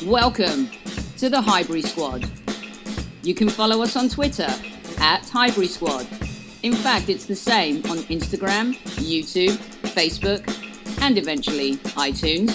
Welcome to the Highbury Squad. You can follow us on Twitter at Highbury Squad. In fact, it's the same on Instagram, YouTube, Facebook, and eventually iTunes.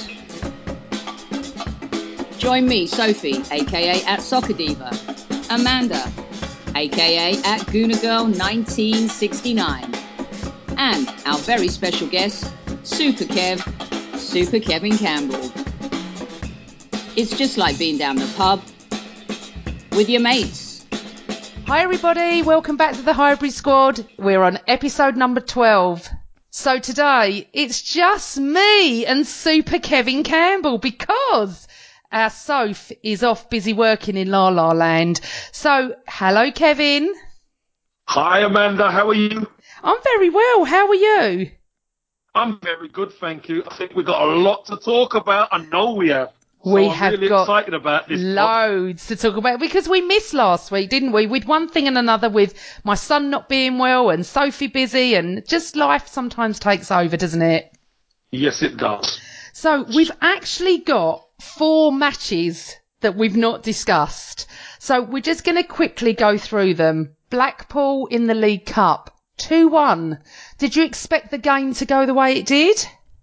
Join me, Sophie, aka at Soccer Diva, Amanda, aka at GoonerGirl1969, and our very special guest, Super Kevin Campbell. It's just like being down the pub with your mates. Hi everybody, welcome back to the Highbury Squad. We're on episode number 12. So today, it's just me and Super Kevin Campbell because our Soph is off busy working in La La Land. So, hello Kevin. Hi Amanda, how are you? I'm very well, how are you? I'm very good, thank you. I think we've got a lot to talk about. I know we have. We I'm have really got excited about this loads to talk about because we missed last week, didn't we? With one thing and another, with my son not being well and Sophie busy, and just life sometimes takes over, doesn't it? Yes, it does. So we've actually got 4 matches that we've not discussed. So we're just going to quickly go through them. Blackpool in the League Cup, 2-1. Did you expect the game to go the way it did?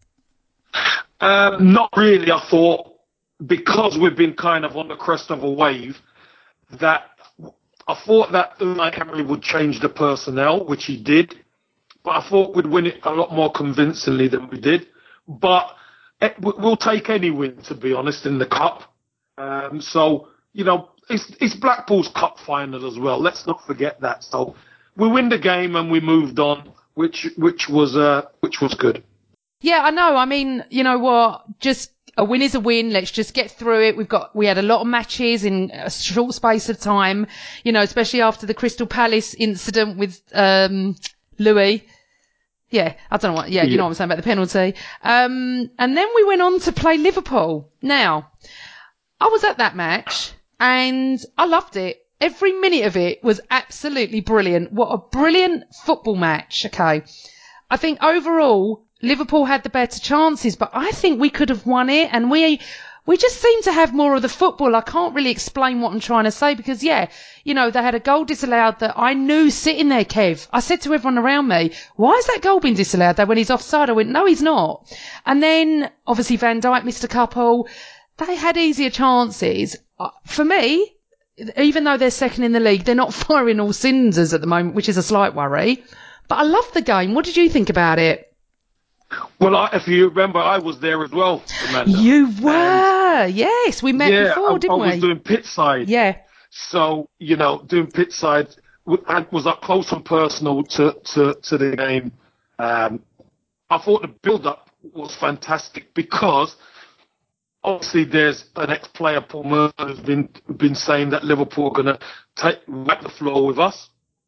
Not really. I thought, because we've been kind of on the crest of a wave, that I thought that Unai Emery would change the personnel, which he did. But I thought we'd win it a lot more convincingly than we did. But we'll take any win, to be honest, in the cup. So, you know, it's Blackpool's cup final as well. Let's not forget that. So we win the game and we moved on, which was good. Yeah, I know. I mean, you know what? Just a win is a win. Let's just get through it. We had a lot of matches in a short space of time, you know, especially after the Crystal Palace incident with Louis. Yeah, I don't know what. Yeah, you know what I'm saying about the penalty. And then we went on to play Liverpool. Now, I was at that match and I loved it. Every minute of it was absolutely brilliant. What a brilliant football match. Okay. I think overall, Liverpool had the better chances, but I think we could have won it, and we just seem to have more of the football. I can't really explain what I'm trying to say because, yeah, you know, they had a goal disallowed that I knew sitting there, Kev. I said to everyone around me, why has that goal been disallowed though when he's offside? I went, no, he's not. And then, obviously, Van Dijk missed a couple. They had easier chances. For me, even though they're second in the league, they're not firing all cylinders at the moment, which is a slight worry. But I love the game. What did you think about it? Well, if you remember, I was there as well, Amanda. You were, yes. We met before, didn't we? I was doing pit side. Yeah. So, you know, doing pit side was up close and personal to the game. I thought the build-up was fantastic because obviously there's an ex-player, Paul Murray, who's been saying that Liverpool are going to wipe the floor with us.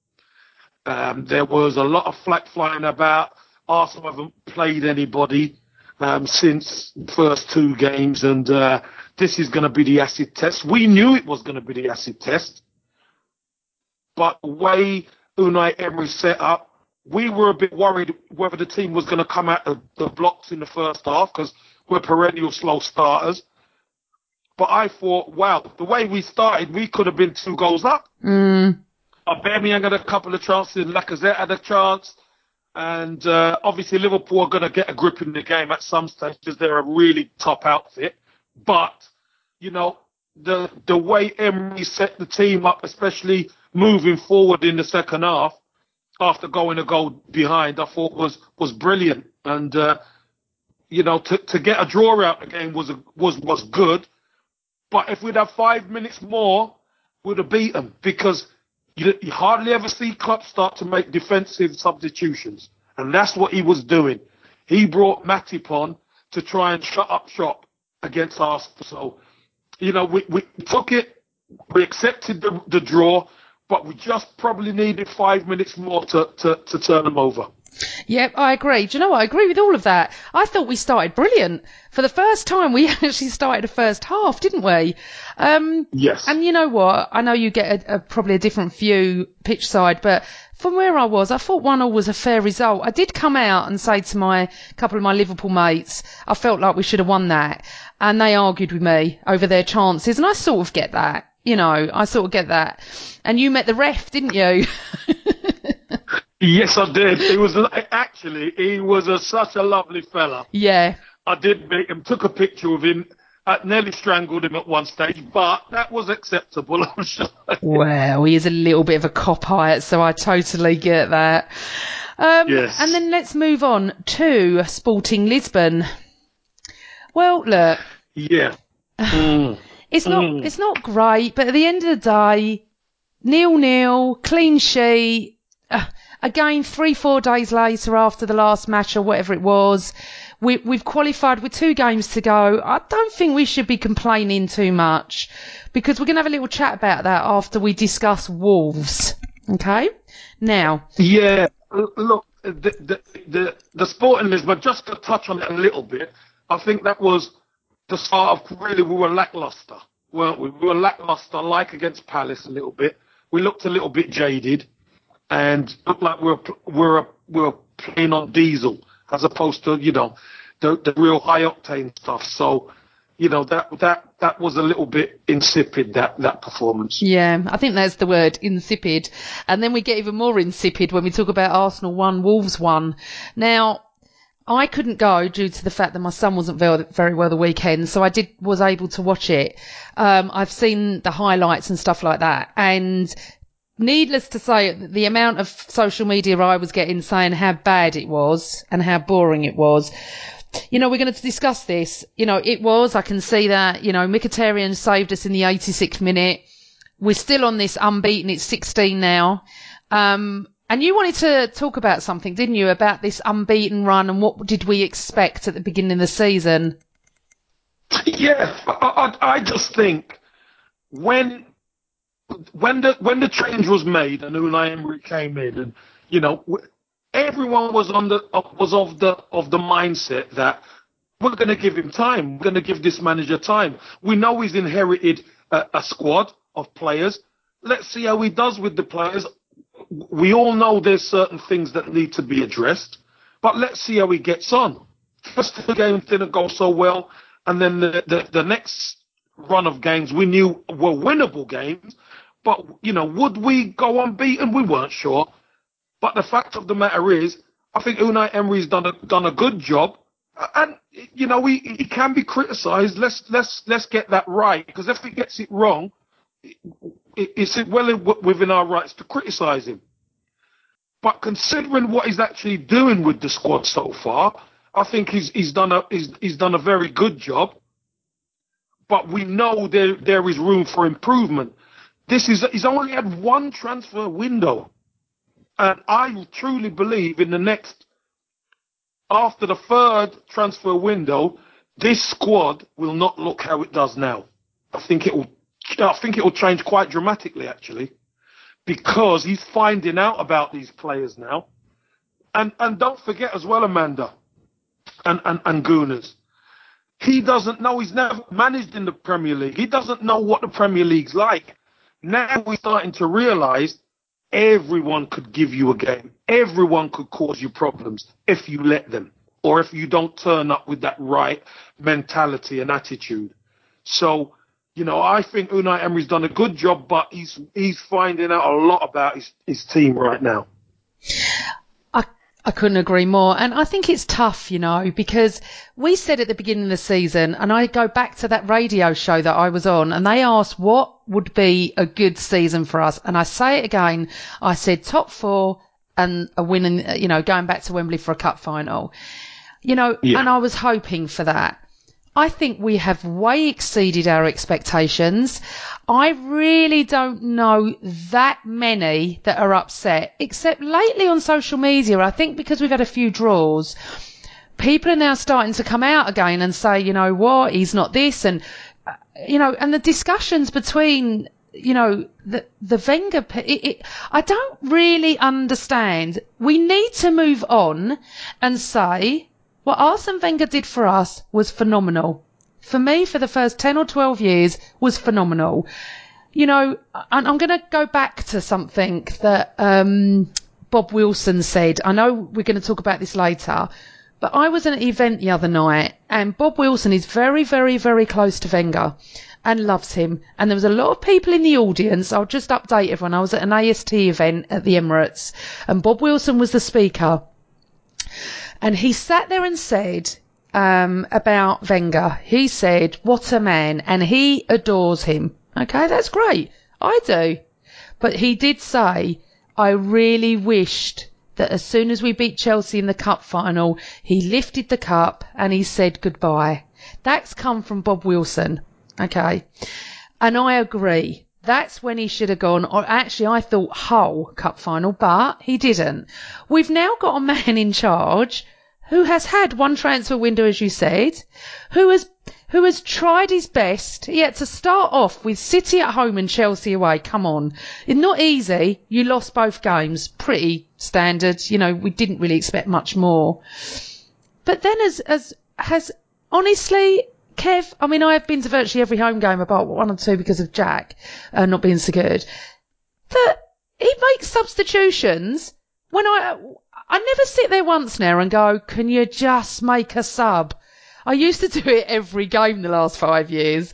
There was a lot of flack flying about. Arsenal haven't played anybody since the first 2 games, and this is going to be the acid test. We knew it was going to be the acid test, but the way Unai Emery set up, we were a bit worried whether the team was going to come out of the blocks in the first half because we're perennial slow starters. But I thought, wow, the way we started, we could have been 2 goals up. Aubameyang had a couple of chances, Lacazette had a chance. And obviously Liverpool are going to get a grip in the game at some stage because they're a really top outfit. But, you know, the way Emery set the team up, especially moving forward in the second half, after going a goal behind, I thought was brilliant. And, you know, to get a draw out the game was good. But if we'd have 5 minutes more, we'd have beat them because you hardly ever see Klopp start to make defensive substitutions. And that's what he was doing. He brought Matip on to try and shut up shop against Arsenal. So, you know, we took it, we accepted the draw, but we just probably needed 5 minutes more to turn them over. Yep, I agree. Do you know what? I agree with all of that. I thought we started brilliant. For the first time, we actually started a first half, didn't we? Yes. And you know what? I know you get probably a different view pitch side, but from where I was, I thought 1-1 was a fair result. I did come out and say to couple of my Liverpool mates, I felt like we should have won that. and they argued with me over their chances, and I sort of get that. And you met the ref, didn't you? Yes, I did. He was such a lovely fella. Yeah. I did meet him, took a picture of him. I nearly strangled him at one stage, but that was acceptable, I'm sure. Well, he is a little bit of a cop-height, so I totally get that. Yes. And then let's move on to Sporting Lisbon. Well, look. Yeah. It's not great, but at the end of the day, 0-0, clean sheet. Again, 3-4 days later after the last match or whatever it was, we've qualified with 2 games to go. I don't think we should be complaining too much, because we're going to have a little chat about that after we discuss Wolves. Okay? Now. Yeah. Look, the Sporting Lisbon, just to touch on it a little bit, I think that was the start of really, we were lackluster, weren't we? We were lackluster, like against Palace a little bit. We looked a little bit jaded and looked like we were playing on diesel as opposed to, the real high octane stuff. So, that was a little bit insipid, that performance. Yeah, I think that's the word, insipid. And then we get even more insipid when we talk about Arsenal 1, Wolves 1. Now, I couldn't go due to the fact that my son wasn't very well the weekend, so I was able to watch it. I've seen the highlights and stuff like that, and needless to say, the amount of social media I was getting saying how bad it was and how boring it was. We're going to discuss this. I can see that, Mkhitaryan saved us in the 86th minute. We're still on this unbeaten. It's 16 now. And you wanted to talk about something, didn't you, about this unbeaten run and what did we expect at the beginning of the season? Yeah, I just think when the change was made and Unai Emery came in, and everyone was of the mindset that we're going to give him time, we're going to give this manager time. We know he's inherited a squad of players. Let's see how he does with the players. We all know there's certain things that need to be addressed, but let's see how he gets on. First two games didn't go so well, and then the next run of games we knew were winnable games, but, would we go unbeaten? We weren't sure. But the fact of the matter is, I think Unai Emery's done a good job, and, he can be criticised. Let's get that right, because if he gets it wrong, it's well within our rights to criticise him. But considering what he's actually doing with the squad so far, I think he's done a very good job. But we know there is room for improvement. He's only had one transfer window, and I truly believe after the third transfer window, this squad will not look how it does now. I think it will change quite dramatically, actually, because he's finding out about these players now. And don't forget as well, Amanda and Gooners, he doesn't know. He's never managed in the Premier League. He doesn't know what the Premier League's like. Now we're starting to realise everyone could give you a game. Everyone could cause you problems if you let them, or if you don't turn up with that right mentality and attitude. So, I think Unai Emery's done a good job, but he's finding out a lot about his team right now. I couldn't agree more. And I think it's tough, because we said at the beginning of the season, and I go back to that radio show that I was on, and they asked what would be a good season for us. And I say it again, I said top 4 and a win, going back to Wembley for a cup final. Yeah. And I was hoping for that. I think we have way exceeded our expectations. I really don't know that many that are upset, except lately on social media. I think because we've had a few draws, people are now starting to come out again and say, what, he's not this. And, and the discussions between, the Wenger, I don't really understand. We need to move on and say, what Arsene Wenger did for us was phenomenal. For me, for the first 10 or 12 years, was phenomenal. And I'm going to go back to something that Bob Wilson said. I know we're going to talk about this later, But I was at an event the other night, and Bob Wilson is very, very, very close to Wenger and loves him. And there was a lot of people in the audience. I'll just update everyone. I was at an AST event at the Emirates, and Bob Wilson was the speaker. And he sat there and said about Wenger, he said, what a man, and he adores him. Okay, that's great. I do. But he did say, I really wished that as soon as we beat Chelsea in the cup final, he lifted the cup and he said goodbye. That's come from Bob Wilson. Okay. And I agree. That's when he should have gone, or actually I thought Hull cup final, but he didn't. We've now got a man in charge who has had one transfer window, as you said, who has tried his best. He had to start off with City at home and Chelsea away. Come on. It's not easy. You lost both games. Pretty standard. You know, we didn't really expect much more. But then has honestly, Kev, I mean, I have been to virtually every home game apart one or two because of Jack not being so good. That he makes substitutions when I never sit there once now and go, can you just make a sub? I used to do it every game the last 5 years.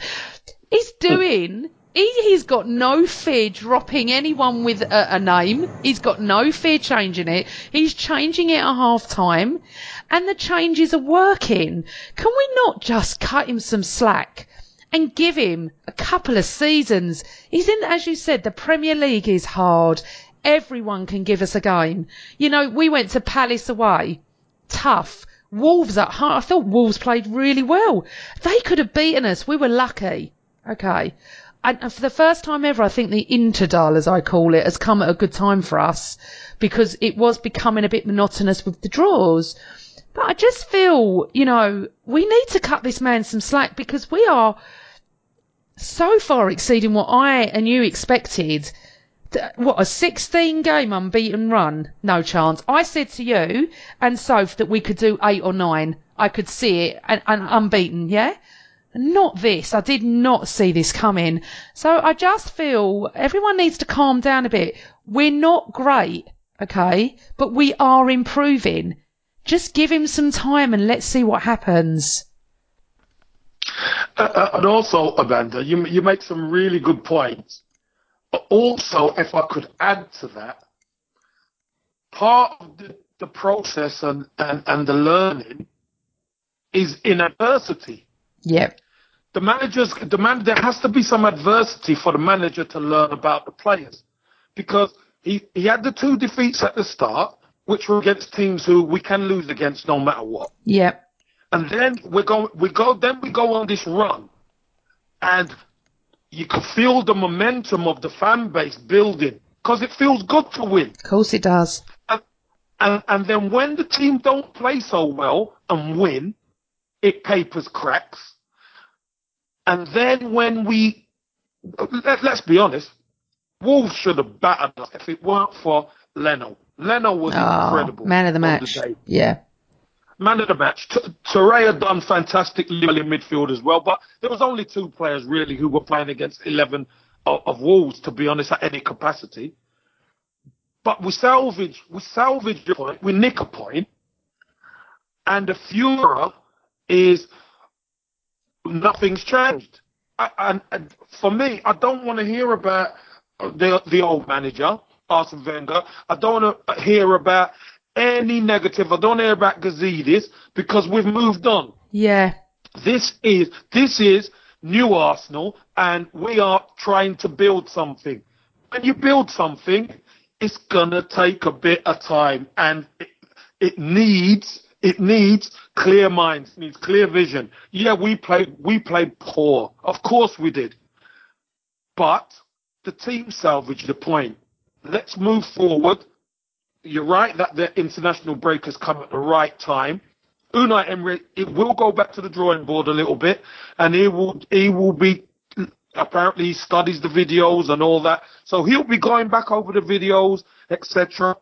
He's got no fear dropping anyone with a name. He's got no fear changing it. He's changing it at half time, and the changes are working. Can we not just cut him some slack and give him a couple of seasons? He's in, as you said, the Premier League is hard. Everyone can give us a game. You know, we went to Palace away. Tough. Wolves at home. I thought Wolves played really well. They could have beaten us. We were lucky. Okay. And for the first time ever, I think the Interdal, as I call it, has come at a good time for us because it was becoming a bit monotonous with the draws. But I just feel, you know, we need to cut this man some slack because we are so far exceeding what I and you expected. What, a 16-game unbeaten run? No chance. I said to you and Soph that we could do 8 or 9. I could see it, and unbeaten, yeah? Not this. I did not see this coming. So I just feel everyone needs to calm down a bit. We're not great, okay? But we are improving. Just give him some time and let's see what happens. And also, Amanda, you make some really good points. Also, if I could add to that, part of the process and the learning is in adversity. Yep. There has to be some adversity for the manager to learn about the players, because he had the 2 defeats at the start, which were against teams who we can lose against no matter what. Yep. And then we go on this run, and you can feel the momentum of the fan base building because it feels good to win. Of course it does. And then when the team don't play so well and win, it papers cracks. And then when let's be honest, Wolves should have battered us if it weren't for Leno. Leno was incredible. Man of the match. Yeah. Man of the match. Touré had done fantastically well in midfield as well, but there was only 2 players really who were playing against 11 of Wolves, to be honest, at any capacity. But we salvage a point, we nick a point, and the furor is nothing's changed. And for me, I don't want to hear about the old manager, Arsene Wenger. I don't want to hear about any negative. I don't hear about Gazidis because we've moved on. Yeah. This is new Arsenal, and we are trying to build something. When you build something, it's gonna take a bit of time, and it needs clear minds, needs clear vision. Yeah, we played poor. Of course we did. But the team salvaged the point. Let's move forward. You're right that the international break has come at the right time. Unai Emery, it will go back to the drawing board a little bit, and he will be, apparently he studies the videos and all that, so he'll be going back over the videos, etc.,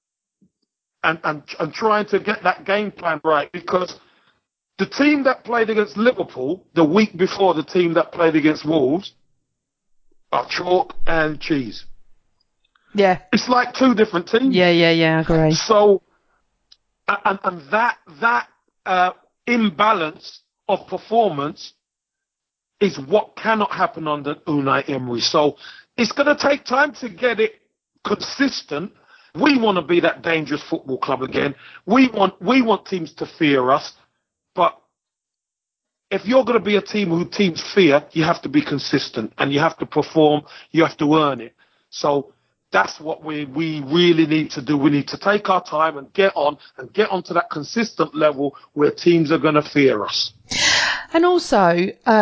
and trying to get that game plan right, because the team that played against Liverpool the week before the team that played against Wolves are chalk and cheese. Yeah. It's like 2 different teams. Yeah, I agree. So, and that imbalance of performance is what cannot happen under Unai Emery. So it's going to take time to get it consistent. We want to be that dangerous football club again. We want teams to fear us. But if you're going to be a team who teams fear, you have to be consistent and you have to perform. You have to earn it. So that's what we really need to do. We need to take our time and get onto that consistent level where teams are going to fear us. And also,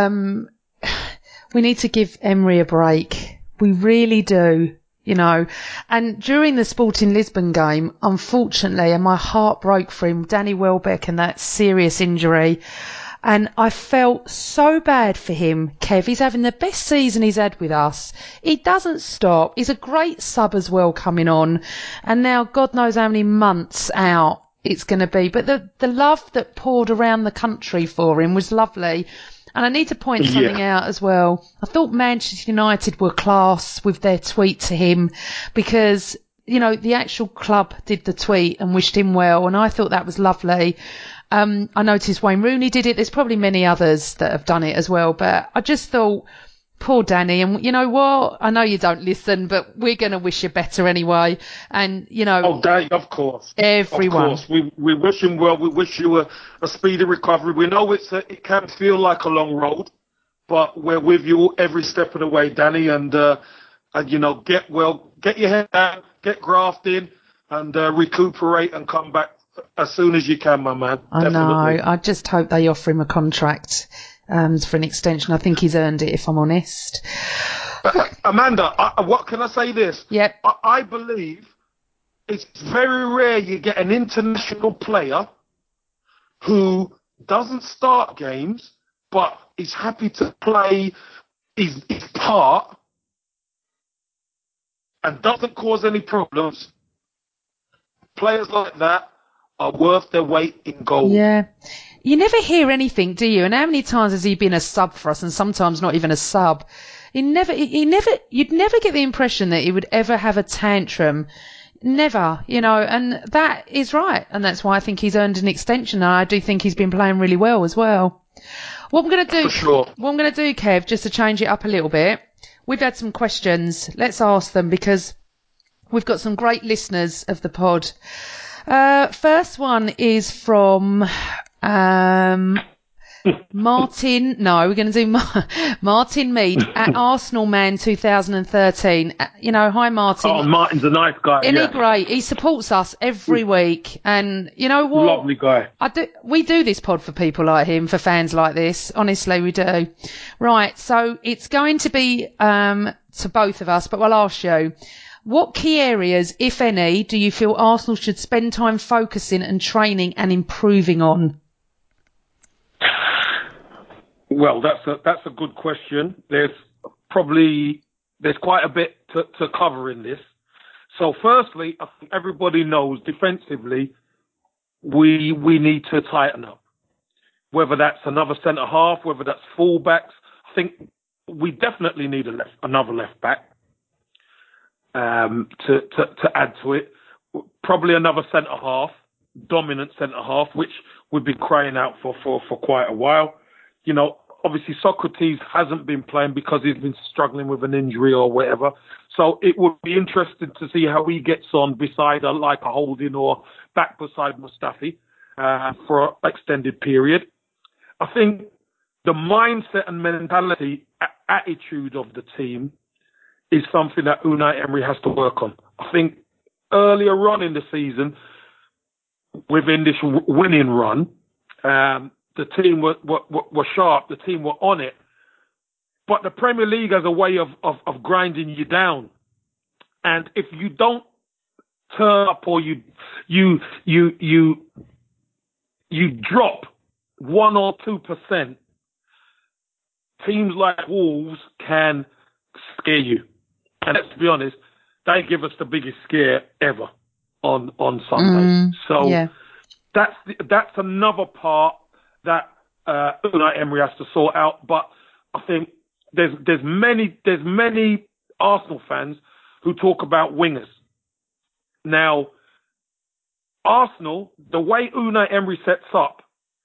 we need to give Emery a break. We really do. You know, and during the Sporting Lisbon game, unfortunately, and my heart broke for him, Danny Welbeck and that serious injury. And I felt so bad for him, Kev. He's having the best season he's had with us. He doesn't stop. He's a great sub as well coming on. And now God knows how many months out it's going to be. But the love that poured around the country for him was lovely. And I need to point something out as well. I thought Manchester United were class with their tweet to him because, you know, the actual club did the tweet and wished him well. And I thought that was lovely. I noticed Wayne Rooney did it. There's probably many others that have done it as well. But I just thought, poor Danny. And you know what? I know you don't listen, but we're going to wish you better anyway. And, you know. Oh, Danny, of course. Everyone. Of course. We wish him well. We wish you a speedy recovery. We know it can feel like a long road, but we're with you every step of the way, Danny. And you know, get well, get your head down, get grafted, and recuperate and come back as soon as you can, my man. I know. I just hope they offer him a contract for an extension. I think he's earned it, if I'm honest. Amanda, what can I say this? Yep. I believe it's very rare you get an international player who doesn't start games, but is happy to play his part and doesn't cause any problems. Players like that are worth their weight in gold. Yeah. You never hear anything, do you? And how many times has he been a sub for us and sometimes not even a sub? You'd never get the impression that he would ever have a tantrum. Never, you know, and that is right. And that's why I think he's earned an extension. And I do think he's been playing really well as well. What I'm going to do, for sure. What I'm going to do, Kev, just to change it up a little bit. We've had some questions. Let's ask them because we've got some great listeners of the pod. First one is from Martin. No, we're going to do Martin Mead at Arsenal Man 2013. You know, hi Martin. Oh, Martin's a nice guy. Isn't he great? He supports us every week, and you know what? Lovely guy. We do this pod for people like him, for fans like this. Honestly, we do. Right, so it's going to be to both of us, but we'll ask you. What key areas, if any, do you feel Arsenal should spend time focusing and training and improving on? Well, that's a good question. There's quite a bit to cover in this. So firstly, I think everybody knows defensively we need to tighten up. Whether that's another centre half, whether that's full-backs, I think we definitely need another left back. To add to it, probably another centre half, dominant centre half, which we've been crying out for quite a while. You know, obviously Socrates hasn't been playing because he's been struggling with an injury or whatever. So it would be interesting to see how he gets on beside a Holding or back beside Mustafi for an extended period. I think the mindset and mentality, attitude of the team is something that Unai Emery has to work on. I think earlier on in the season, within this winning run, the team were sharp, the team were on it. But the Premier League has a way of grinding you down. And if you don't turn up or you drop 1 or 2%, teams like Wolves can scare you. And let's be honest, they give us the biggest scare ever on Sunday. So that's another part that Unai Emery has to sort out. But I think there's many Arsenal fans who talk about wingers. Now, Arsenal, the way Unai Emery sets up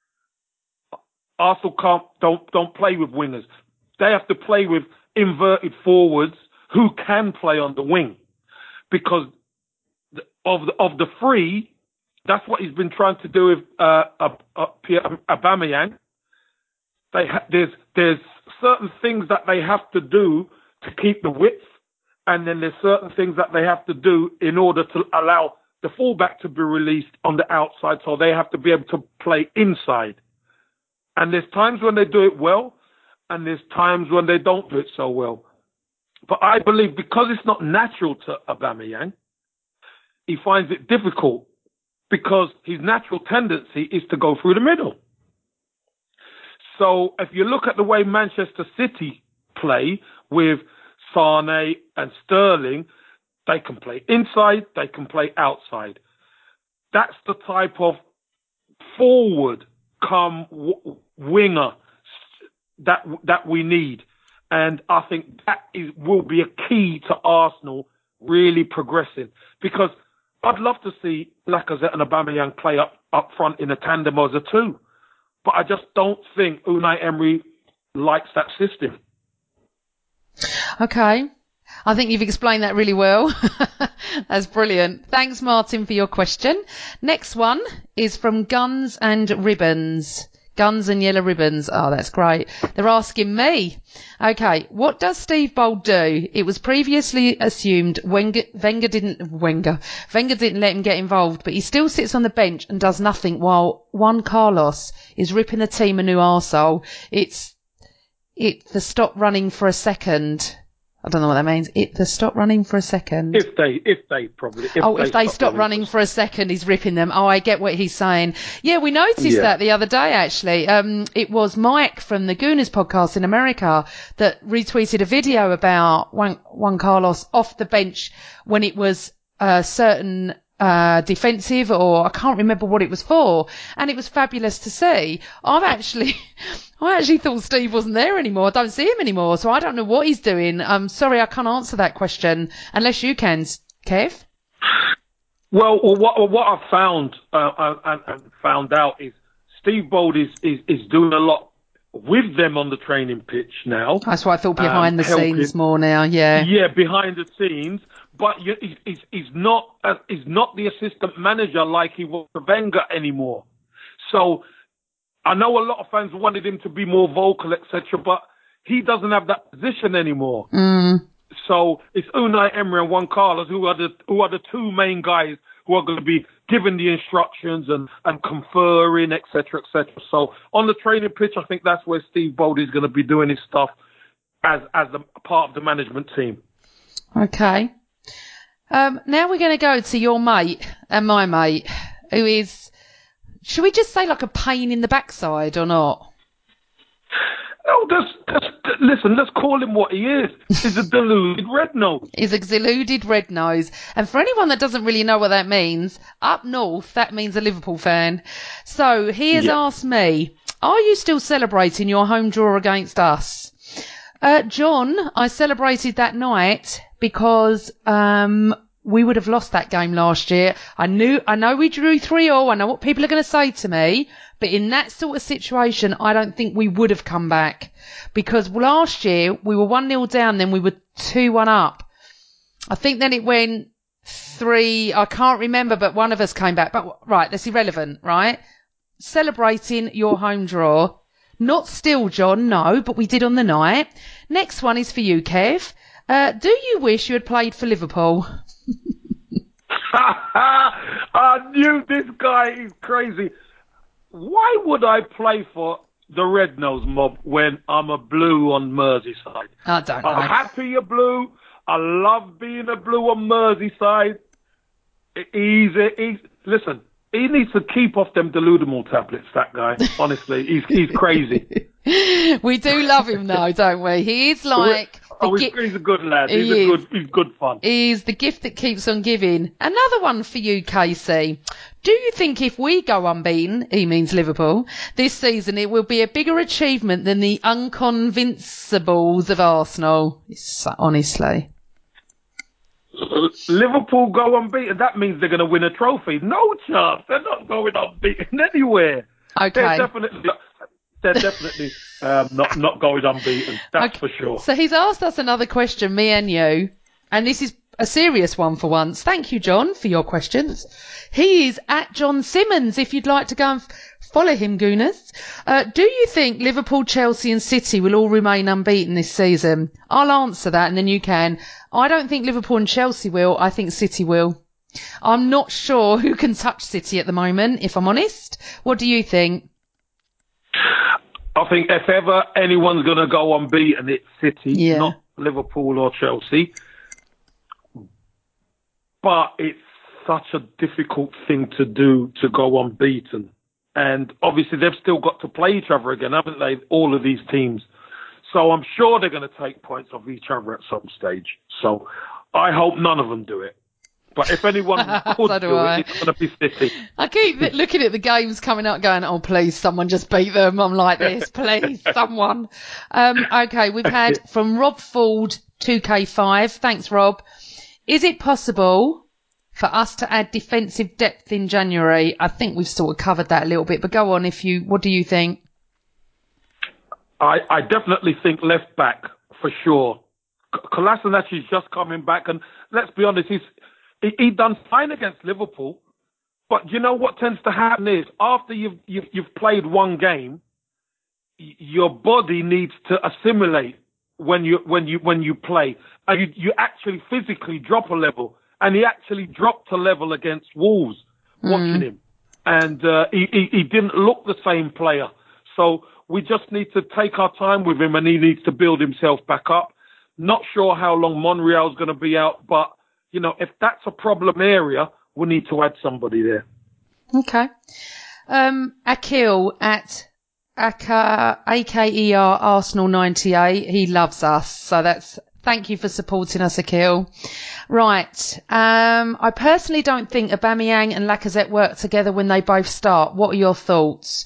Arsenal don't play with wingers. They have to play with inverted forwards who can play on the wing, because of the three, that's what he's been trying to do with Pierre Aubameyang. There's certain things that they have to do to keep the width, and then there's certain things that they have to do in order to allow the fullback to be released on the outside, so they have to be able to play inside. And there's times when they do it well, and there's times when they don't do it so well. But I believe because it's not natural to Aubameyang, he finds it difficult because his natural tendency is to go through the middle. So if you look at the way Manchester City play with Sane and Sterling, they can play inside, they can play outside. That's the type of forward come winger that we need. And I think that will be a key to Arsenal really progressing, because I'd love to see Lacazette and Aubameyang play up front in a tandem as a two. But I just don't think Unai Emery likes that system. Okay. I think you've explained that really well. That's brilliant. Thanks, Martin, for your question. Next one is from Guns and Ribbons. Guns and Yellow Ribbons. Oh, that's great. They're asking me. Okay, what does Steve Bold do? It was previously assumed Wenger didn't let him get involved, but he still sits on the bench and does nothing while Juan Carlos is ripping the team a new arsehole. It's the stop running for a second. I don't know what that means. The stop running for a second. If they stop running for a second, he's ripping them. Oh, I get what he's saying. Yeah, we noticed that the other day, actually. It was Mike from the Gooners podcast in America that retweeted a video about Juan Carlos off the bench when it was certain defensive, or I can't remember what it was for, and it was fabulous to see. I actually thought Steve wasn't there anymore. I don't see him anymore, so I don't know what he's doing. I'm sorry, I can't answer that question unless you can, Kev. Well, what I've found and found out is Steve Bold is doing a lot with them on the training pitch now. That's why I thought behind the scenes more now. Yeah, behind the scenes. But he's not the assistant manager like he was for Wenger anymore. So I know a lot of fans wanted him to be more vocal, etc. But he doesn't have that position anymore. So it's Unai Emery and Juan Carlos who are the two main guys who are going to be giving the instructions and conferring, etc., etc. So on the training pitch, I think that's where Steve Bold is going to be doing his stuff as a part of the management team. Okay. Now we're going to go to your mate and my mate, who is, should we just say like a pain in the backside or not? Oh, listen, let's call him what he is. He's a deluded red nose. He's a deluded red nose. And for anyone that doesn't really know what that means, up north, that means a Liverpool fan. So he has asked me, are you still celebrating your home draw against us? John, I celebrated that night because we would have lost that game last year. I know we drew 3-3. I know what people are going to say to me, but in that sort of situation, I don't think we would have come back, because last year we were 1-0 down, then we were 2-1 up. I think then it went 3. I can't remember, but one of us came back. But right, that's irrelevant, right? Celebrating your home draw. Not still, John, no, but we did on the night. Next one is for you, Kev. Do you wish you had played for Liverpool? I knew this guy is crazy. Why would I play for the Red Nose Mob when I'm a Blue on Merseyside? I don't know. I'm happy you're Blue. I love being a Blue on Merseyside. Listen, he needs to keep off them Deludamol tablets, that guy. Honestly, he's crazy. We do love him though, don't we? He is like... he's a good lad. He's good fun. He's the gift that keeps on giving. Another one for you, Casey. Do you think if we go unbeaten, he means Liverpool, this season, it will be a bigger achievement than the unconvincibles of Arsenal? Honestly. Liverpool go unbeaten, that means they're going to win a trophy. No chance. They're not going unbeaten anywhere. Okay. They're definitely... they're definitely not going unbeaten. That's for sure. So he's asked us another question, me and you, and this is a serious one for once. Thank you, John, for your questions. He is at John Simmons, if you'd like to go and follow him, Gooners. Do you think Liverpool, Chelsea and City will all remain unbeaten this season? I'll answer that and then you can. I don't think Liverpool and Chelsea will. I think City will. I'm not sure who can touch City at the moment, if I'm honest. What do you think? I think if ever anyone's going to go unbeaten, it's City, not Liverpool or Chelsea. But it's such a difficult thing to do, to go unbeaten. And obviously they've still got to play each other again, haven't they? All of these teams. So I'm sure they're going to take points off each other at some stage. So I hope none of them do it. But if anyone could do it, it's going to be City. I keep looking at the games coming up going, oh, please, someone just beat them. I'm like this, please, someone. Okay, we've had from Rob Ford, 2K5. Thanks, Rob. Is it possible for us to add defensive depth in January? I think we've sort of covered that a little bit, but go on what do you think? I definitely think left back for sure. Kolasinac is just coming back, and let's be honest, he done fine against Liverpool. But you know what tends to happen is after you've played one game, your body needs to assimilate when you play, and you actually physically drop a level. And he actually dropped a level against Wolves watching him, and he didn't look the same player. So we just need to take our time with him, and he needs to build himself back up. Not sure how long Monreal's going to be out, but you know, if that's a problem area, we need to add somebody there. Okay. Akil at AKER Arsenal 98. He loves us. So thank you for supporting us, Akil. Right. I personally don't think Aubameyang and Lacazette work together when they both start. What are your thoughts?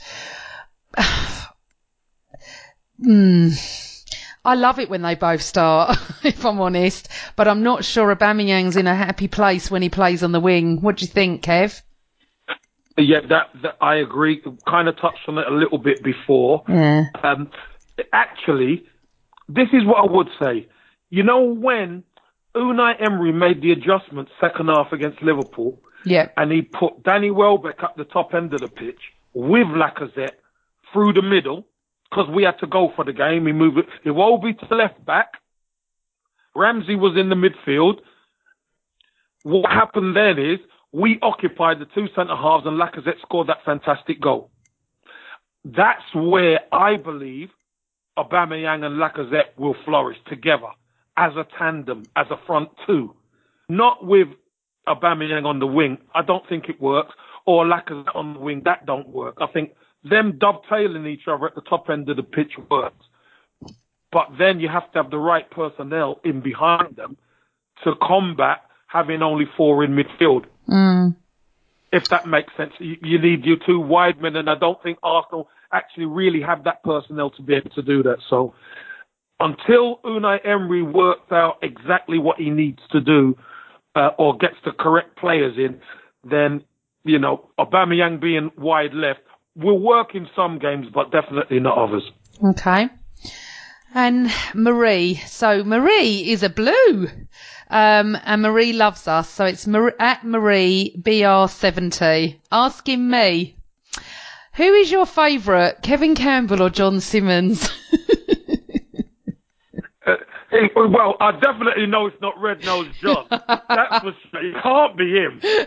I love it when they both start, if I'm honest, but I'm not sure Aubameyang's in a happy place when he plays on the wing. What do you think, Kev? Yeah, that I agree. Kind of touched on it a little bit before. Yeah. Actually, this is what I would say. You know, when Unai Emery made the adjustment second half against Liverpool, and he put Danny Welbeck at the top end of the pitch with Lacazette through the middle, because we had to go for the game. He moved it. Iwobi to the left back. Ramsey was in the midfield. What happened then is we occupied the two centre-halves and Lacazette scored that fantastic goal. That's where I believe Aubameyang and Lacazette will flourish together as a tandem, as a front two. Not with Aubameyang on the wing. I don't think it works. Or Lacazette on the wing. That don't work. I think them dovetailing each other at the top end of the pitch works. But then you have to have the right personnel in behind them to combat having only four in midfield. If that makes sense. You need your two wide men, and I don't think Arsenal actually really have that personnel to be able to do that. So until Unai Emery works out exactly what he needs to do or gets the correct players in, then, you know, Aubameyang being wide left will work in some games, but definitely not others. Okay. And Marie. So Marie is a blue. And Marie loves us. So it's at Marie BR70 asking me, who is your favourite, Kevin Campbell or John Simmons? Well, I definitely know it's not Red Nose John. That's for sure. It can't be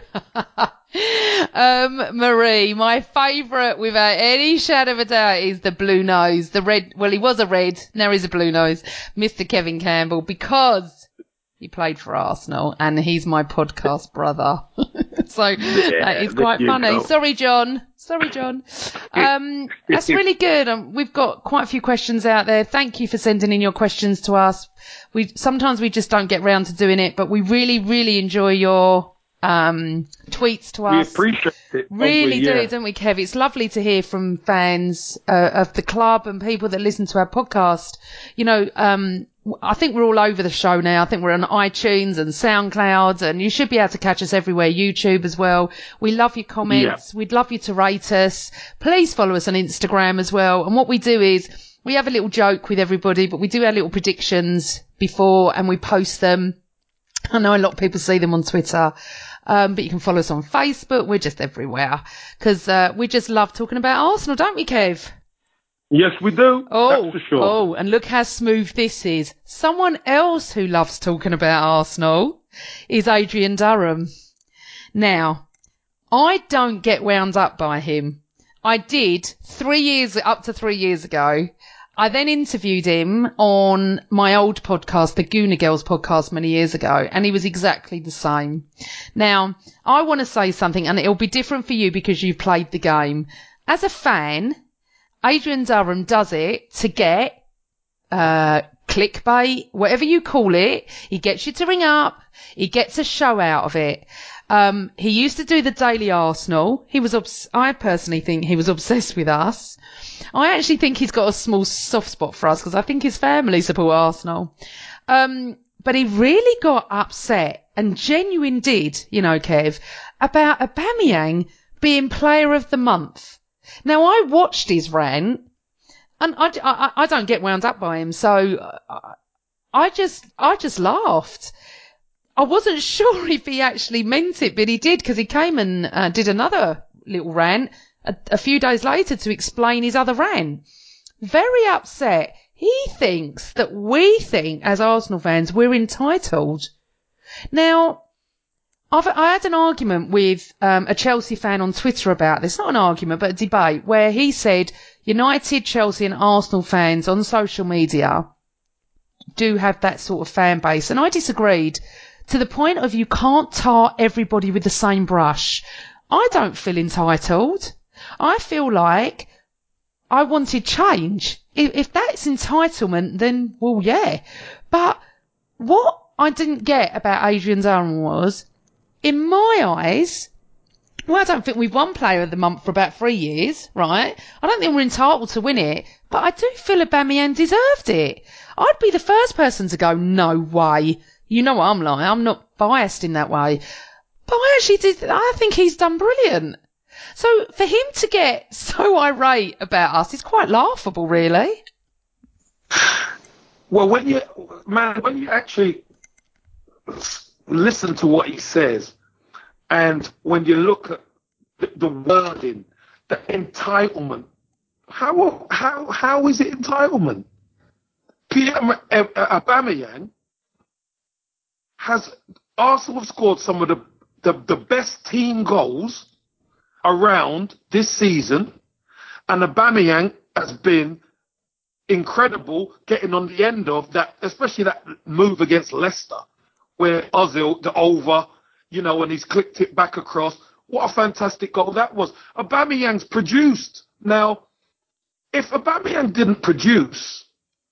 him. Marie, my favourite without any shadow of a doubt is the blue nose. The red, well, he was a red, now he's a blue nose. Mr. Kevin Campbell, because he played for Arsenal and he's my podcast brother. So it's quite funny. Go. Sorry, John. That's really good. We've got quite a few questions out there. Thank you for sending in your questions to us. Sometimes we just don't get round to doing it, but we really, really enjoy your tweets to us. We appreciate it. Really do, don't we, Kev? It's lovely to hear from fans of the club and people that listen to our podcast. You know, I think we're all over the show now. I think we're on iTunes and SoundCloud, and you should be able to catch us everywhere, YouTube as well. We love your comments. Yeah. We'd love you to rate us. Please follow us on Instagram as well. And what we do is we have a little joke with everybody, but we do our little predictions before and we post them. I know a lot of people see them on Twitter, but you can follow us on Facebook. We're just everywhere because we just love talking about Arsenal, don't we, Kev? Yes, we do. That's for sure. Oh, and look how smooth this is. Someone else who loves talking about Arsenal is Adrian Durham. Now, I don't get wound up by him. I did up to 3 years ago. I then interviewed him on my old podcast, the Gooner Girls podcast, many years ago, and he was exactly the same. Now, I want to say something, and it'll be different for you because you've played the game. As a fan, Adrian Durham does it to get clickbait, whatever you call it. He gets you to ring up. He gets a show out of it. He used to do the Daily Arsenal. I personally think he was obsessed with us. I actually think he's got a small soft spot for us because I think his family support Arsenal. But he really got upset and genuine did, you know, Kev, about Aubameyang being player of the month. Now, I watched his rant, and I don't get wound up by him, so I just laughed. I wasn't sure if he actually meant it, but he did, because he came and did another little rant a few days later to explain his other rant. Very upset. He thinks that we think, as Arsenal fans, we're entitled. Now, I had an argument with a Chelsea fan on Twitter about this. Not an argument, but a debate where he said United, Chelsea and Arsenal fans on social media do have that sort of fan base. And I disagreed to the point of you can't tar everybody with the same brush. I don't feel entitled. I feel like I wanted change. If that's entitlement, then, well, yeah. But what I didn't get about Adrian Durham was, in my eyes, well, I don't think we've won Player of the Month for about 3 years, right? I don't think we're entitled to win it, but I do feel Aubameyang deserved it. I'd be the first person to go, no way. You know what I'm like. I'm not biased in that way. But I think he's done brilliant. So for him to get so irate about us is quite laughable, really. Well, when you actually listen to what he says, and when you look at the wording, the entitlement, how is it entitlement? Pierre Aubameyang has Arsenal have scored some of the best team goals around this season, and Aubameyang has been incredible getting on the end of that, especially that move against Leicester, where Ozil, the over, you know, and he's clicked it back across. What a fantastic goal that was. Aubameyang's produced. Now, if Aubameyang didn't produce,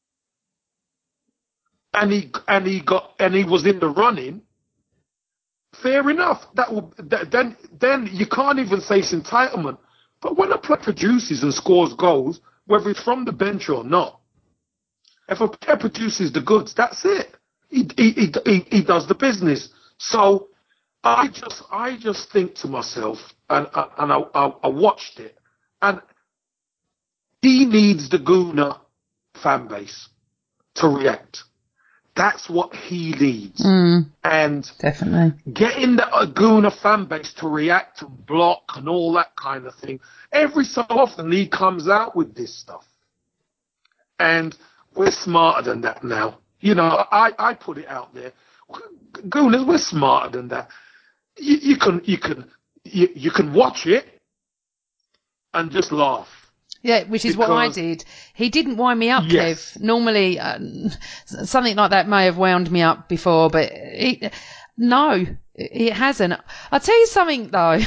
and he was in the running, fair enough. Then you can't even say it's entitlement. But when a player produces and scores goals, whether it's from the bench or not, if a player produces the goods, that's it. He does the business. So I just think to myself, and I watched it, and he needs the Gooner fan base to react. That's what he needs. And definitely getting the Gooner fan base to react and block and all that kind of thing. Every so often he comes out with this stuff. And we're smarter than that now. You know, I put it out there. Gooners, we're smarter than that. You can watch it and just laugh. Yeah, which is what I did. He didn't wind me up, yes. Kev. Normally, something like that may have wound me up before, but no, it hasn't. I'll tell you something, though.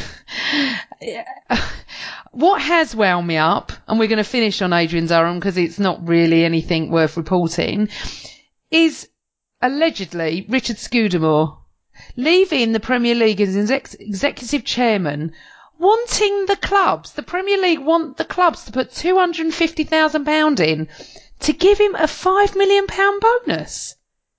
What has wound me up, and we're going to finish on Adrian Durham because it's not really anything worth reporting, is allegedly Richard Scudamore leaving the Premier League as executive chairman, wanting the Premier League want the clubs to put £250,000 in to give him a £5 million bonus.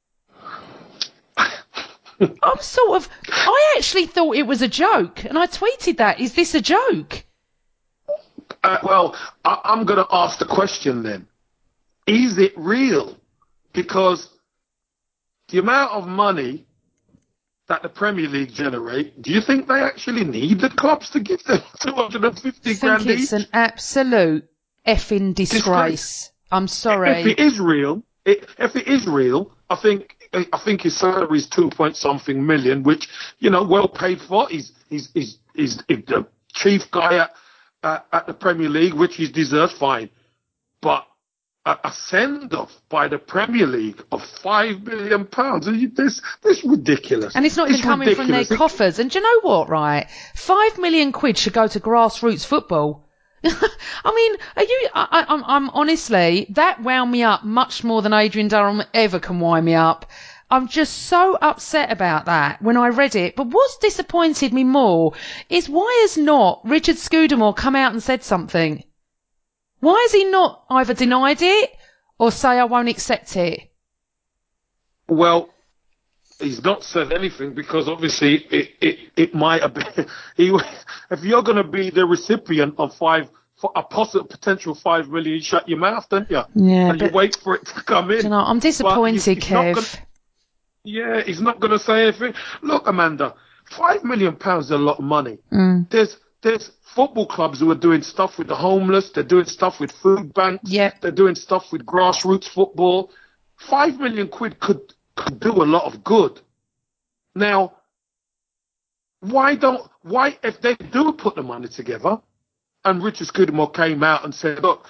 I actually thought it was a joke, and I tweeted that. Is this a joke? Well, I'm going to ask the question then. Is it real? Because the amount of money that the Premier League generate, do you think they actually need the clubs to give them 250 grand each? I think it's an absolute effing disgrace. I'm sorry. If it is real, I think his salary is 2-point-something million, which, well paid for. He's the chief guy at the Premier League, which he deserves, fine. But a send-off by the Premier League of £5 million, this is ridiculous. And it's not even coming from their coffers. And do you know what, right? £5 million should go to grassroots football. I mean, I'm honestly, that wound me up much more than Adrian Durham ever can wind me up. I'm just so upset about that when I read it. But what's disappointed me more is why has not Richard Scudamore come out and said something? Why has he not either denied it or say I won't accept it? Well, he's not said anything because obviously it might have been. If you're going to be the recipient of a potential $5 million, you shut your mouth, don't you? Yeah, and you wait for it to come in. I'm disappointed, Kev. He's not going to say anything. Look, Amanda, £5 million is a lot of money. Mm. There's football clubs who are doing stuff with the homeless. They're doing stuff with food banks. Yep. They're doing stuff with grassroots football. £5 million could do a lot of good. Now, why if they do put the money together, and Richard Scudamore came out and said, look,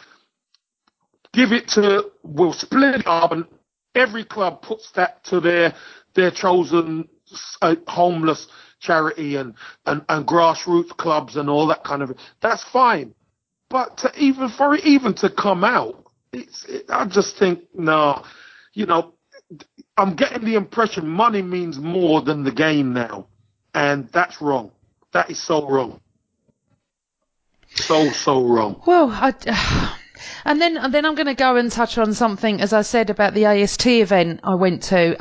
we'll split it up, and every club puts that to their chosen homeless charity and grassroots clubs and all that kind of, that's fine. But for it to come out, I just think, no, I'm getting the impression money means more than the game now. And that's wrong. That is so wrong. So wrong. Well, and then I'm going to go and touch on something, as I said, about the AST event I went to,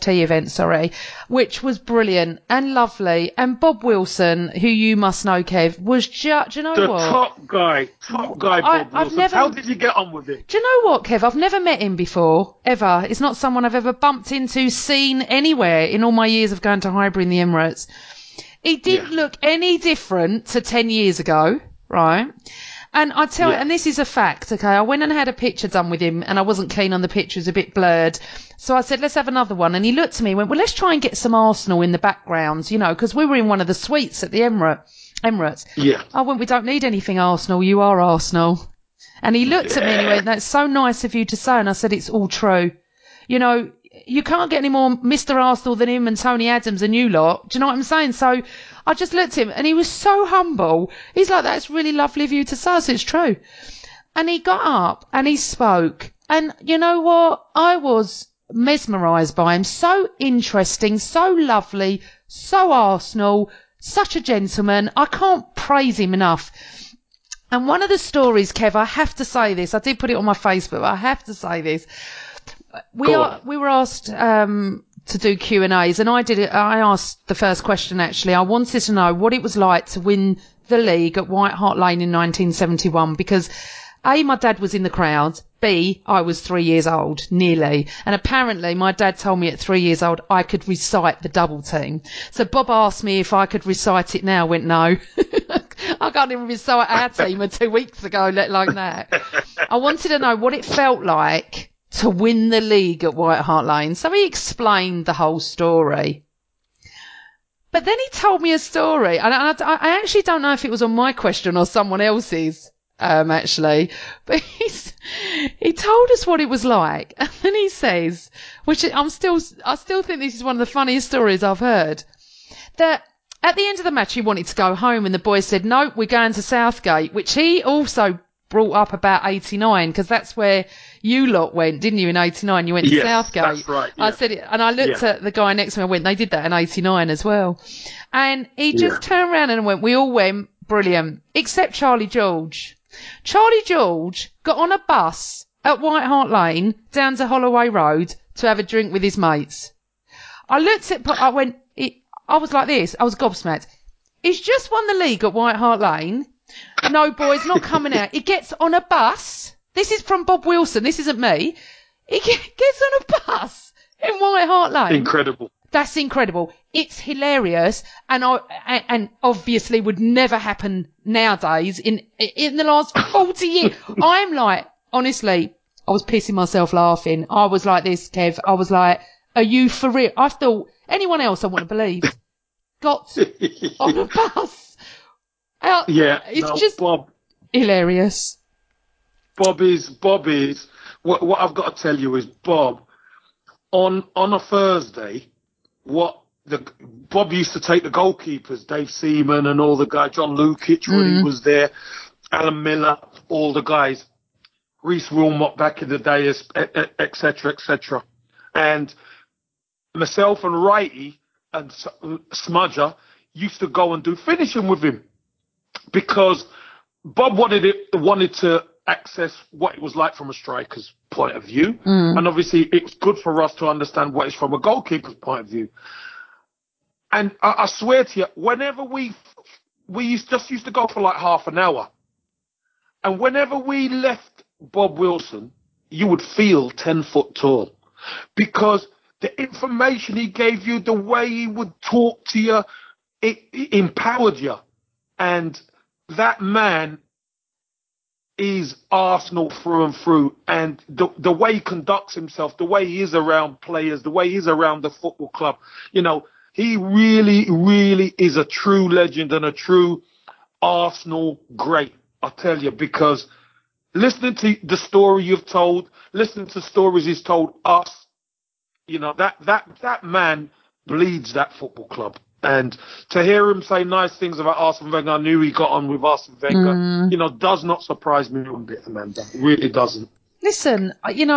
which was brilliant and lovely. And Bob Wilson, who you must know, Kev, was do you know the what? top guy, Bob Wilson. How did you get on with it? Do you know what, Kev? I've never met him before, ever. It's not someone I've ever bumped into, seen anywhere in all my years of going to Highbury in the Emirates. He didn't look any different to 10 years ago, right? And I tell you, and this is a fact, okay? I went and had a picture done with him, and I wasn't keen on the picture; it was a bit blurred. So I said, let's have another one. And he looked at me and went, well, let's try and get some Arsenal in the background, because we were in one of the suites at the Emirates. Yeah. I went, we don't need anything Arsenal. You are Arsenal. And he looked at me and he went, that's so nice of you to say. And I said, it's all true. You can't get any more Mr. Arsenal than him and Tony Adams and you lot. Do you know what I'm saying? So I just looked at him and he was so humble. He's like, that's really lovely of you to say. I said, it's true. And he got up and he spoke. And you know what? I was mesmerised by him. So interesting, so lovely, so Arsenal, such a gentleman. I can't praise him enough. And one of the stories, Kev, I have to say this. I did put it on my Facebook, but I have to say this. We were asked to do Q&As, and I asked the first question, actually. I wanted to know what it was like to win the league at White Hart Lane in 1971, because A, my dad was in the crowd, B, I was 3 years old, nearly, and apparently my dad told me at 3 years old I could recite the double team. So Bob asked me if I could recite it now. I went, no. I can't even recite our team 2 weeks ago, let alone that. I wanted to know what it felt like to win the league at White Hart Lane. So he explained the whole story. But then he told me a story, and I actually don't know if it was on my question or someone else's, actually. But he told us what it was like, and then he says, which I still think this is one of the funniest stories I've heard, that at the end of the match he wanted to go home, and the boys said, no, we're going to Southgate, which he also brought up about 89, because that's where you lot went, didn't you, in 89? You went to Southgate. That's right. Yeah. I said it, and I looked at the guy next to me and went, they did that in 89 as well. And he just turned around and went, we all went, brilliant, except Charlie George. Charlie George got on a bus at White Hart Lane down to Holloway Road to have a drink with his mates. I looked at, I went, I was like this, I was gobsmacked. He's just won the league at White Hart Lane. No, boys, not coming out. He gets on a bus. This is from Bob Wilson. This isn't me. He gets on a bus in White Hart Lane. Incredible. That's incredible. It's hilarious, and obviously would never happen nowadays. In the last 40 years, I'm like, honestly, I was pissing myself laughing. I was like this, Kev. I was like, are you for real? I thought anyone else I wouldn't believe got on a bus. It's just Bob, hilarious. Bob is. What I've got to tell you is Bob. On a Thursday, Bob used to take the goalkeepers, Dave Seaman and all the guys, John Lukic when he was there, Alan Miller, all the guys, Reece Wilmot back in the day, etc. And myself and Righty and Smudger used to go and do finishing with him because Bob wanted to access what it was like from a striker's point of view. And obviously it's good for us to understand what it's from a goalkeeper's point of view. And I swear to you, whenever we used to go for like half an hour. And whenever we left Bob Wilson, you would feel 10 foot tall because the information he gave you, the way he would talk to you, it empowered you. And that man is Arsenal through and through, and the way he conducts himself, the way he is around players, the way he is around the football club, he really, really is a true legend and a true Arsenal great, I tell you, because listening to the story you've told, listening to stories he's told us, that man bleeds that football club. And to hear him say nice things about Arsene Wenger, I knew he got on with Arsene Wenger, does not surprise me one bit, Amanda. It really doesn't. Listen,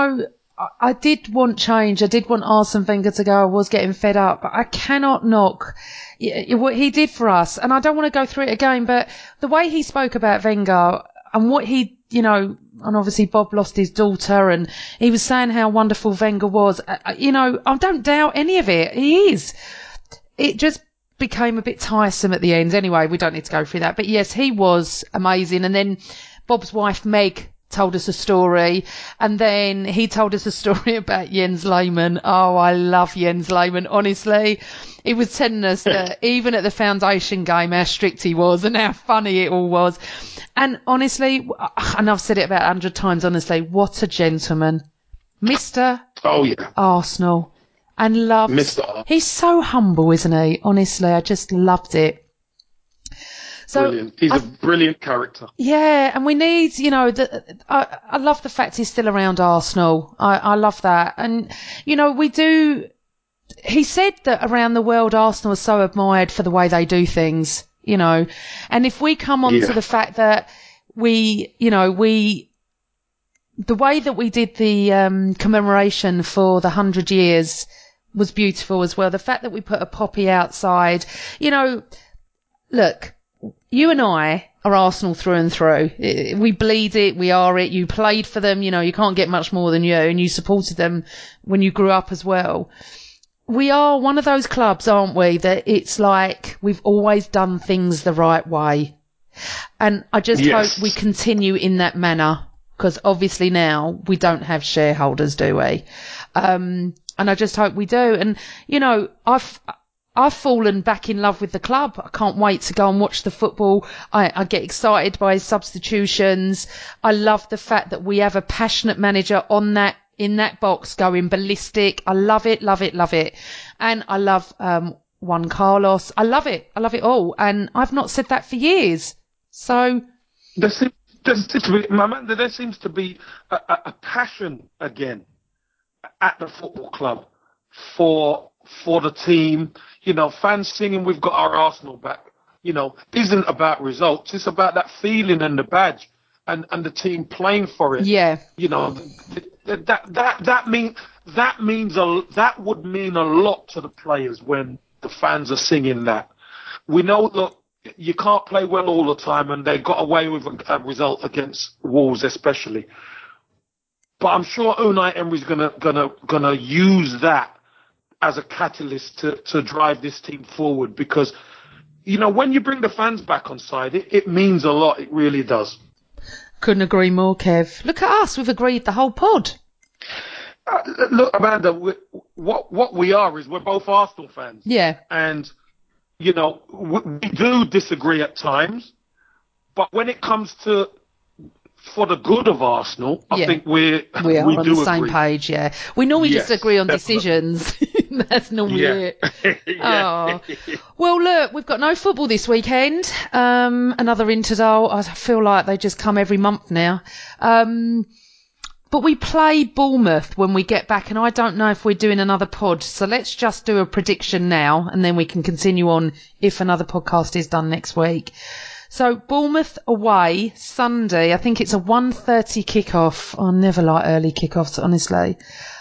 I did want change. I did want Arsene Wenger to go. I was getting fed up, but I cannot knock what he did for us. And I don't want to go through it again, but the way he spoke about Wenger and what he, and obviously Bob lost his daughter and he was saying how wonderful Wenger was. I don't doubt any of it. He is. It just became a bit tiresome at the end. Anyway, we don't need to go through that. But yes, he was amazing. And then Bob's wife, Meg, told us a story. And then he told us a story about Jens Lehmann. Oh, I love Jens Lehmann, honestly. He was telling us that even at the foundation game, how strict he was and how funny it all was. And honestly, and I've said it about 100 times, honestly, what a gentleman. Mr. Arsenal. And loved. He's so humble, isn't he? Honestly, I just loved it. So brilliant. He's a brilliant character. Yeah, and we need, I love the fact he's still around Arsenal. I love that. And, we do. He said that around the world, Arsenal is so admired for the way they do things, And if we come on to the fact that the way that we did the commemoration for the 100 years was beautiful as well. The fact that we put a poppy outside, look, you and I are Arsenal through and through. We bleed it. We are it. You played for them. You can't get much more than you, and you supported them when you grew up as well. We are one of those clubs, aren't we, that it's like we've always done things the right way. And I just hope we continue in that manner, because obviously now we don't have shareholders, do we? And I just hope we do. And, I've fallen back in love with the club. I can't wait to go and watch the football. I get excited by substitutions. I love the fact that we have a passionate manager in that box going ballistic. I love it, love it, love it. And I love Juan Carlos. I love it. I love it all. And I've not said that for years. So there seems to be a passion again at the football club for the team. Fans singing "We've got our Arsenal back," isn't about results. It's about that feeling and the badge and the team playing for it. Yeah. That would mean a lot to the players when the fans are singing that. We know, look, you can't play well all the time, and they got away with a result against Wolves especially. But I'm sure Unai Emery's gonna use that as a catalyst to drive this team forward, because when you bring the fans back on side, it means a lot. It really does. Couldn't agree more, Kev. Look at us. We've agreed the whole pod. Look, Amanda, what we are is we're both Arsenal fans. Yeah. And, we do disagree at times, but when it comes to for the good of Arsenal, I think we are on do the same agree. page, yeah. We normally just agree on definitely. decisions. That's normally it. Yeah. Oh. Well, look, we've got no football this weekend. Another Interdal. I feel like they just come every month now. But we play Bournemouth when we get back, and I don't know if we're doing another pod. So let's just do a prediction now, and then we can continue on if another podcast is done next week. So Bournemouth away Sunday. I think it's a 1:30 kickoff. I never like early kickoffs, honestly.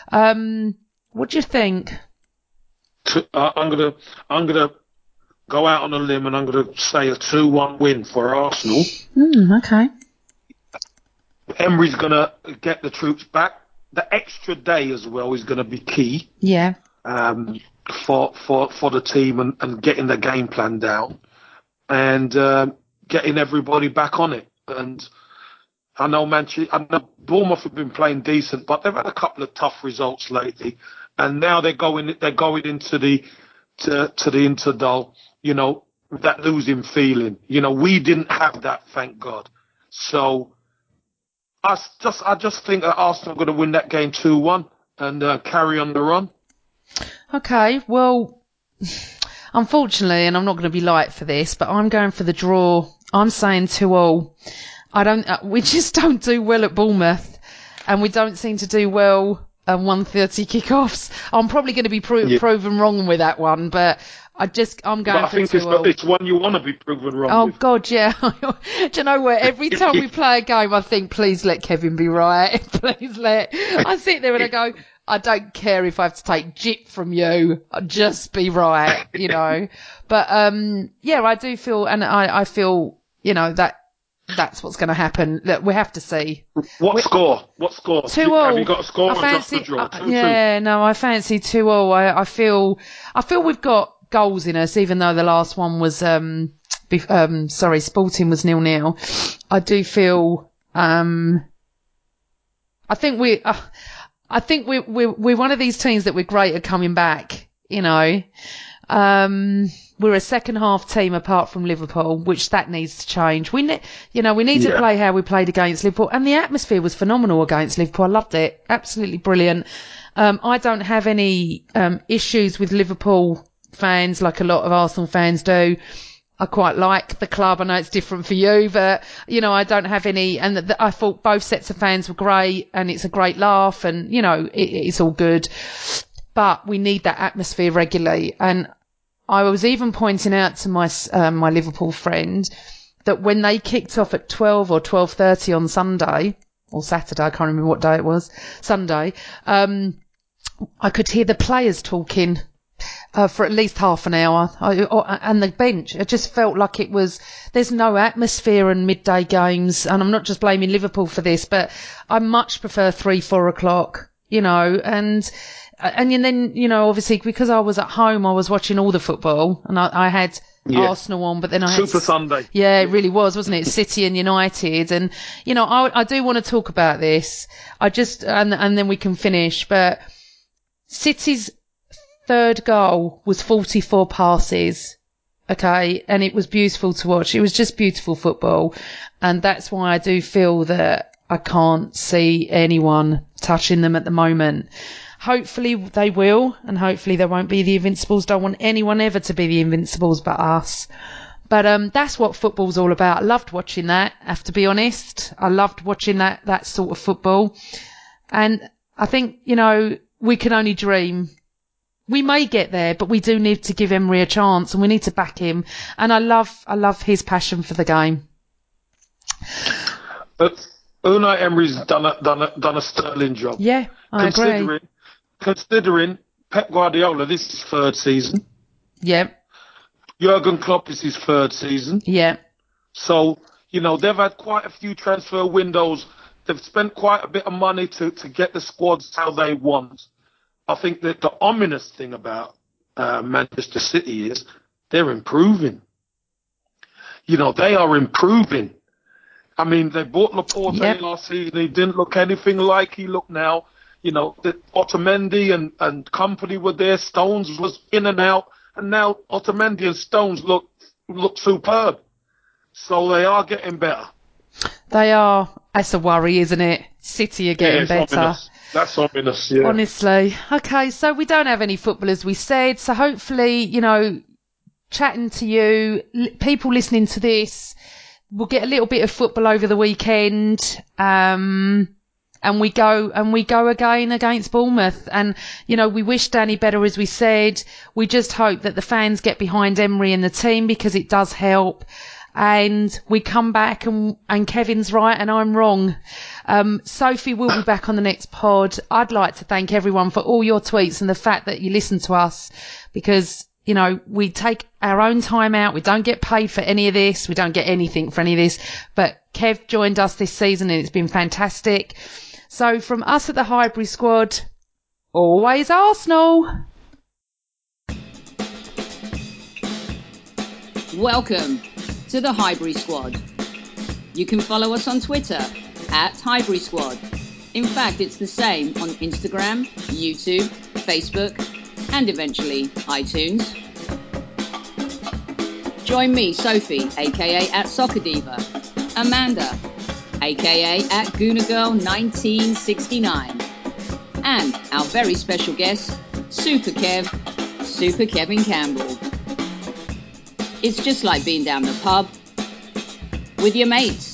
What do you think? I'm gonna go out on a limb, and I'm gonna say a 2-1 win for Arsenal. Okay. Emery's gonna get the troops back. The extra day as well is gonna be key. Yeah. For the team and getting the game plan down, and getting everybody back on it. And I know Bournemouth have been playing decent, but they've had a couple of tough results lately, and now they're going into the Interdal, that losing feeling. We didn't have that, thank God. So I just think that Arsenal are going to win that game 2-1 and carry on the run. Okay, well, unfortunately, and I'm not going to be light for this, but I'm going for the draw. I'm saying 2-2. We just don't do well at Bournemouth, and we don't seem to do well at 1:30 kickoffs. I'm probably going to be proven wrong with that one, but I'm going for 2-2. I think it's one you want to be proven wrong with. Oh, God, yeah. Do you know what? Every time we play a game, I think, please let Kevin be right. I sit there and I go, I don't care if I have to take jip from you. I'll just be right, But, I do feel, and I feel, that's what's going to happen. Look, we have to see. What score? 2-2. Have you got a score or just a draw? 2-2? No, I fancy 2-2. I feel we've got goals in us, even though the last one was, Sporting was 0-0. I do feel, I think we're one of these teams that we're great at coming back, We're a second half team apart from Liverpool, which that needs to change. We need to play how we played against Liverpool, and the atmosphere was phenomenal against Liverpool. I loved it. Absolutely brilliant. I don't have any issues with Liverpool fans like a lot of Arsenal fans do. I quite like the club. I know it's different for you, but, I don't have any, and I thought both sets of fans were great, and it's a great laugh, and, it's all good. But we need that atmosphere regularly. And I was even pointing out to my Liverpool friend that when they kicked off at 12 or 12:30 on Sunday, or Saturday, I can't remember what day it was, Sunday, I could hear the players talking for at least half an hour, and the bench. It just felt like there's no atmosphere in midday games, and I'm not just blaming Liverpool for this, but I much prefer 3-4 o'clock, and then, obviously, because I was at home, I was watching all the football, and I had Arsenal on, but then I had Super Sunday. Yeah, it really was, wasn't it? City and United, and I do want to talk about this. And then we can finish. But City's third goal was 44 passes, okay, and it was beautiful to watch. It was just beautiful football, and that's why I do feel that I can't see anyone touching them at the moment. Hopefully they will, and hopefully there won't be the Invincibles. Don't want anyone ever to be the Invincibles but us. But that's what football's all about. I loved watching that, I have to be honest. I loved watching that sort of football. And I think, we can only dream. We may get there, but we do need to give Emery a chance, and we need to back him. And I love his passion for the game. But Unai Emery's done a sterling job. Yeah, I agree. Considering Pep Guardiola, this is his third season. Yeah. Jurgen Klopp is his third season. Yeah. So, they've had quite a few transfer windows they've spent quite a bit of money to get the squads how they want. I think that the ominous thing about Manchester City is they're improving. You know, they are improving. I mean, they bought Laporte last season. He didn't look anything like he looked now. You know, Otamendi and company were there. Stones was in and out. And now Otamendi and Stones look superb. So they are getting better. They are. That's a worry, isn't it? City are getting better. Ominous. That's ominous, yeah. Honestly. Okay, so we don't have any football, as we said. So hopefully, you know, chatting to you, people listening to this, we'll get a little bit of football over the weekend. And we go again against Bournemouth. And, you know, we wish Danny better, as we said. We just hope that the fans get behind Emery and the team, because it does help. And we come back and Kevin's right and I'm wrong. Sophie will be back on the next pod. I'd like to thank everyone for all your tweets and the fact that you listen to us, because, you know, we take our own time out. We don't get paid for any of this. We don't get anything for any of this. But Kev joined us this season and it's been fantastic. So from us at the Highbury Squad, always Arsenal. Welcome to the Highbury Squad. You can follow us on Twitter at Highbury Squad. In fact, it's the same on Instagram, YouTube, Facebook, and eventually iTunes. Join me, Sophie, aka at Soccer Diva, Amanda, aka at GoonerGirl1969, and our very special guest, Super Kevin Campbell. It's just like being down the pub with your mates.